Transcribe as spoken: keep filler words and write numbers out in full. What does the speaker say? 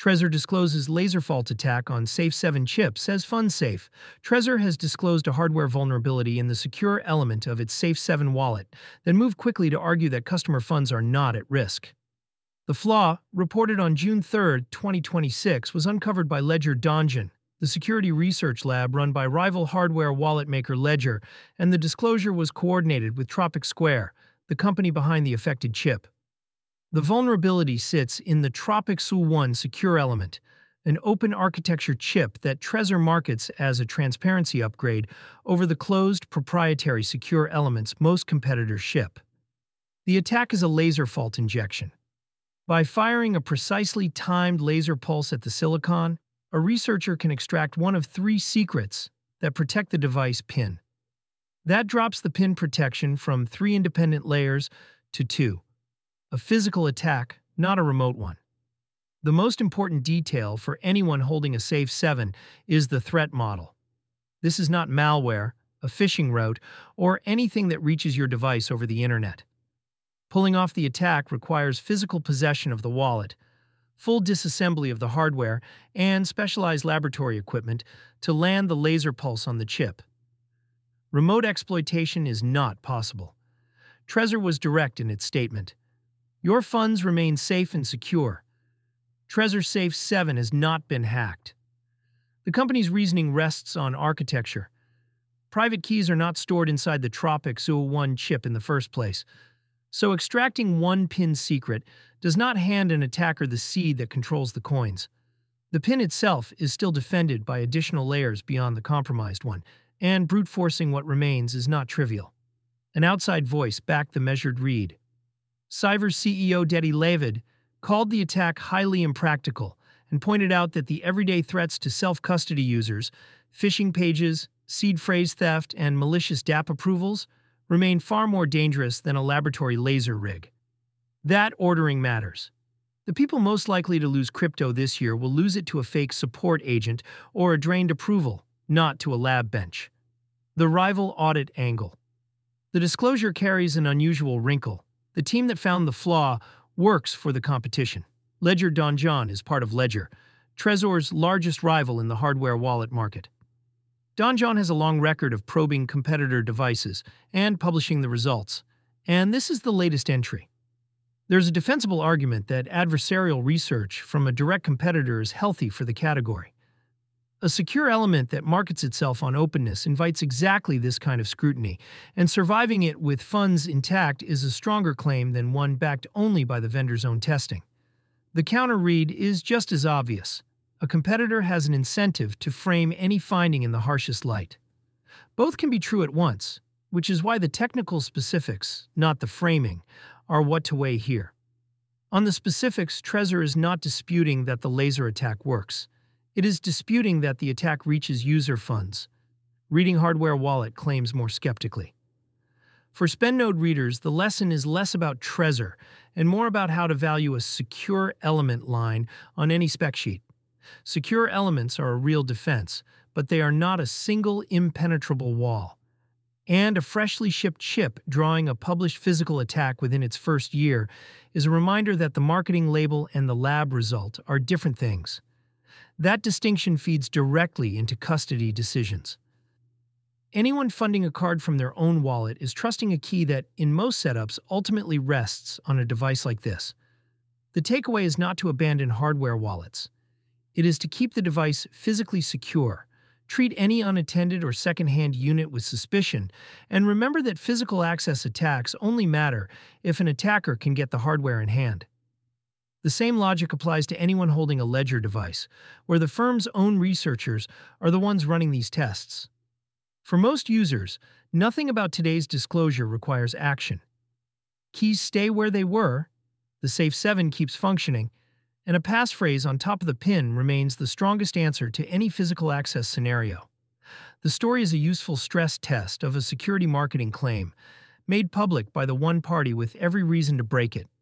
Trezor discloses laser fault attack on Safe seven chip, says FunSafe. Trezor has disclosed a hardware vulnerability in the secure element of its Safe seven wallet, then moved quickly to argue that customer funds are not at risk. The flaw, reported on June third, twenty twenty-six, was uncovered by Ledger Donjon, the security research lab run by rival hardware wallet maker Ledger, and the disclosure was coordinated with Tropic Square, the company behind the affected chip. The vulnerability sits in the Tropic S U one secure element, an open architecture chip that Trezor markets as a transparency upgrade over the closed proprietary secure elements most competitors ship. The attack is a laser fault injection. By firing a precisely timed laser pulse at the silicon, a researcher can extract one of three secrets that protect the device pin. That drops the pin protection from three independent layers to two. A physical attack, not a remote one. The most important detail for anyone holding a Safe seven is the threat model. This is not malware, a phishing route, or anything that reaches your device over the internet. Pulling off the attack requires physical possession of the wallet, full disassembly of the hardware, and specialized laboratory equipment to land the laser pulse on the chip. Remote exploitation is not possible. Trezor was direct in its statement. Your funds remain safe and secure. Trezor Safe seven has not been hacked. The company's reasoning rests on architecture. Private keys are not stored inside the Tropic S U one chip in the first place, so extracting one pin secret does not hand an attacker the seed that controls the coins. The pin itself is still defended by additional layers beyond the compromised one, and brute forcing what remains is not trivial. An outside voice backed the measured read. Cyver's C E O Dedi Lavid called the attack highly impractical and pointed out that the everyday threats to self-custody users, phishing pages, seed phrase theft, and malicious D A P approvals remain far more dangerous than a laboratory laser rig. That ordering matters. The people most likely to lose crypto this year will lose it to a fake support agent or a drained approval, not to a lab bench. The rival audit angle. The disclosure carries an unusual wrinkle. The team that found the flaw works for the competition. Ledger Donjon is part of Ledger, Trezor's largest rival in the hardware wallet market. Donjon has a long record of probing competitor devices and publishing the results, and this is the latest entry. There's a defensible argument that adversarial research from a direct competitor is healthy for the category. A secure element that markets itself on openness invites exactly this kind of scrutiny, and surviving it with funds intact is a stronger claim than one backed only by the vendor's own testing. The counter-read is just as obvious. A competitor has an incentive to frame any finding in the harshest light. Both can be true at once, which is why the technical specifics, not the framing, are what to weigh here. On the specifics, Trezor is not disputing that the laser attack works. It is disputing that the attack reaches user funds. Reading Hardware Wallet claims more skeptically. For SpendNode readers, the lesson is less about Trezor and more about how to value a secure element line on any spec sheet. Secure elements are a real defense, but they are not a single impenetrable wall. And a freshly shipped chip drawing a published physical attack within its first year is a reminder that the marketing label and the lab result are different things. That distinction feeds directly into custody decisions. Anyone funding a card from their own wallet is trusting a key that, in most setups, ultimately rests on a device like this. The takeaway is not to abandon hardware wallets. It is to keep the device physically secure, treat any unattended or second-hand unit with suspicion, and remember that physical access attacks only matter if an attacker can get the hardware in hand. The same logic applies to anyone holding a Ledger device, where the firm's own researchers are the ones running these tests. For most users, nothing about today's disclosure requires action. Keys stay where they were, the Safe seven keeps functioning, and a passphrase on top of the pin remains the strongest answer to any physical access scenario. The story is a useful stress test of a security marketing claim, made public by the one party with every reason to break it.